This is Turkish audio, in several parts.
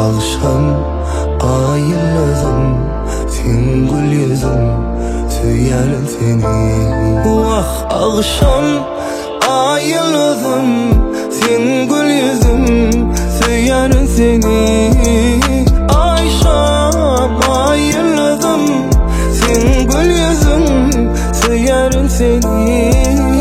akşam ay yıldızım, sen gül yüzüm, söyler seni. Vah akşam ay yıldızım, sen gül yüzüm, söyler seni. Akşam ay yıldızım, sen gül yüzüm, söyler seni.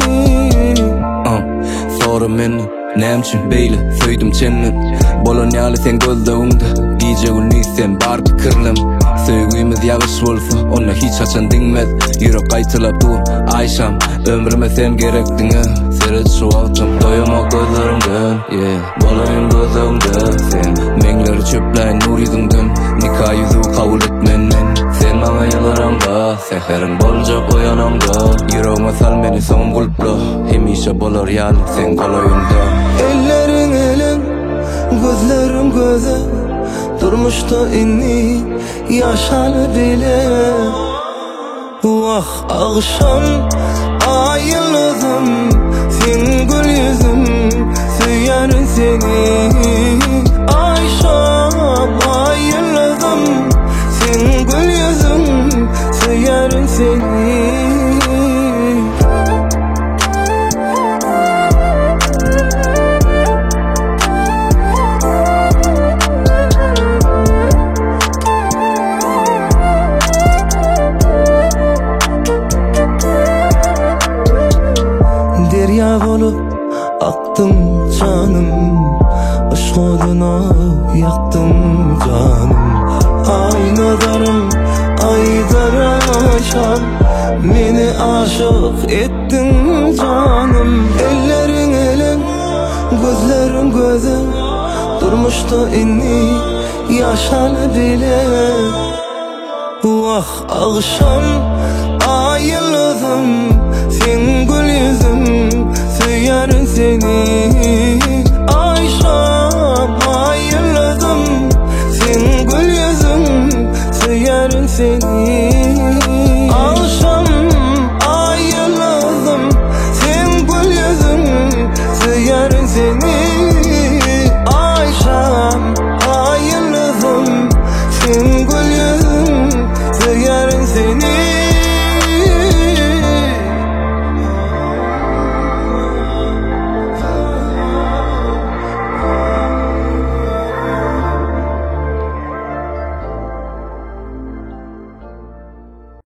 Sorum meni nämçin beýle söýdüm çennem. Bolan ýaly sen gözleginde, gije güni sen bar pikirlem. Söýgümiz ýagyş bolsa, ona hiç açan diňmez. Ýürek gaýtylap dur, Aýşam, ömrüme sen gerekdiňe. Seret şu wagtym doýamak gözlerimden, bolan gözleginde sen. Meňleri çöpläýin nur ýüzüňden, nikah ýüzü kabul etmen men. Sen maňa ýylaranda, seherim boljak oýanamda. Ýüregime sal meni soňum gulpla, hemişe bolar ýaly sen golaýynda. Ellerin elin, gözlerim göze, durmuşda inni yaşalı bile. Vah akşam ay yıldızım, sen gül yüzüm, söyler seni. Akşam ay yıldızım, sen gül yüzüm, söyler seni. Derya bolup aktım canım, aşk oduna yaktım canım. Ay nazarım, ay daraşam, beni aşık ettin canım. Ellerin elin, gözlerin göze, durmuşta inni yaşalı bile. Vah akşam